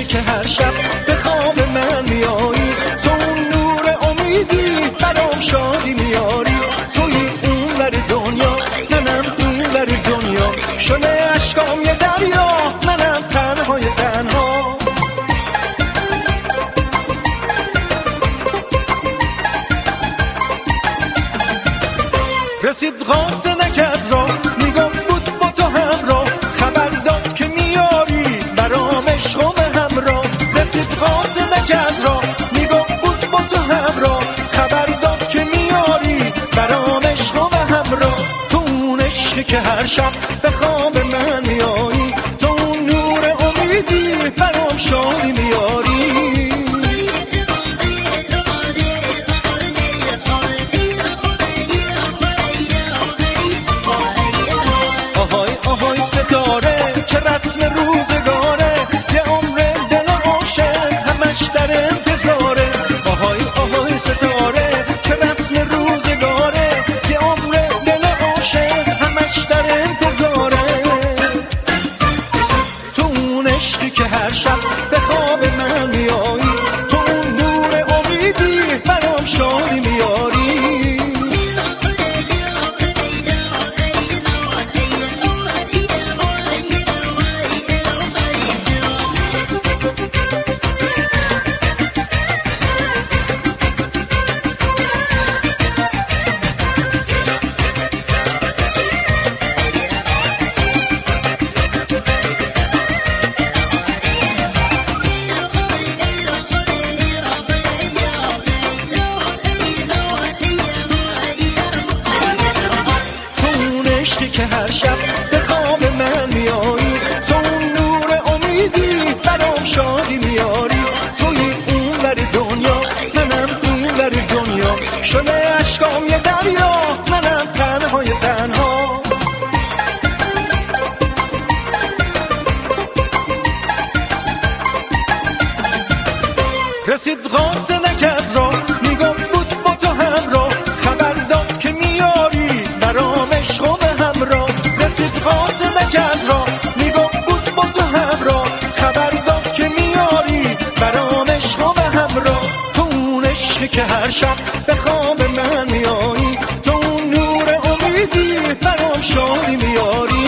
که هر شب به خواب من میایی، تو اون نور امیدی برام شادی میاری، توی اون ور دنیا منم این ور دنیا، شله اشکام یه دریا منم تنهای تنها. رسید قاصدک از راه میگفت بود با تو همراه، خبر داد که میاری برام عشق و همراه. رسید قاصدک از راه میگفت بود با تو همراه، خبر داد که میاری برام عشق و همراه. تو اون عشقی که هر شب به خواب من میایی، تو اون نور امیدی برام شادی میاری. ستاره که رسم روزگاره، یه عمر دل عاشق همش در انتظاره. آهای آهای ستاره که رسم روزگاره، یه عمر دل عاشق همش در انتظاره. تو اون عشقی که هر شب به خواب من میایی، تو اون نور امیدی برام شادی میاری. عشقی که هر شب به خواب من میایی، تو اون نور امیدی برام شادی میاری، توی اون ور دنیا منم این ور دنیا، شله اشکام یه دریا منم تنهای تنها. رسید قاصدک از راه میگفت بود با تو همراه، خبر داد که میاری برام عشق و همراه. رسید قاصدک از راه میگفت بود با تو همراه، خبر داد که میاری برام عشق و همراه. تو اون عشقی که هر شب به خواب من میایی، تو اون نور امیدی برام شادی میاری.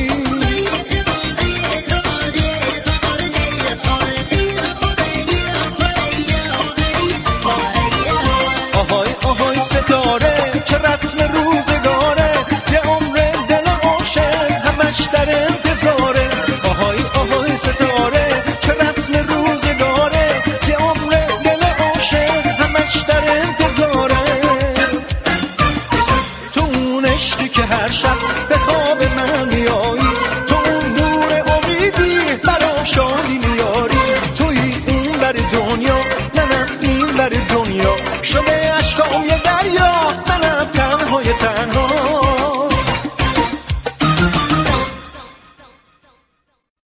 آهای آهای ستاره که رسم روزگاره، یه عمر دل عاشق همش در انتظاره. آهای آهای ستاره که رسم روزگاره، یه عمر دل عاشق همش در انتظاره. تو اون عشقی که هر شب به خواب من میایی، تو اون نور امیدی برام شادی میاری، توی اون ور دنیا منم این ور دنیا، شله اشکام یه